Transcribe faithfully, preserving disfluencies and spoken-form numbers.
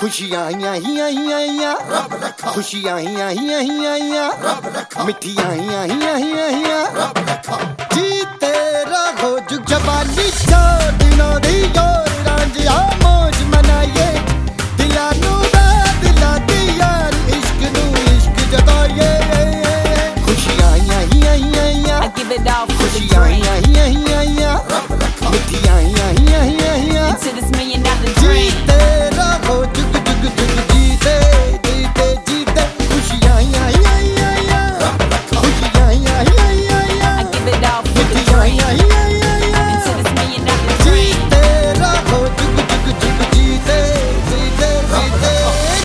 खुशियाँ आइयाँ ही आइयाँ आइयाँ, खुशियाँ आइयाँ ही आइयाँ आइयाँ, मिठियाँ आइयाँ ही आइयाँ आइयाँ। जी तेरा हो जुग जवानी चार दिनों दी योर रांझिया मौज मनाइए, दिला नू दा दिला दी यार इश्क नू इश्क जताइए। खुशियाँ आइयाँ ही आइयाँ आइयाँ, खुशियाँ आइयां ही आइयां आइयां, मिठियाँ आइयां ही आइयां आइयां। जी तेरा हो जुग जुग जुग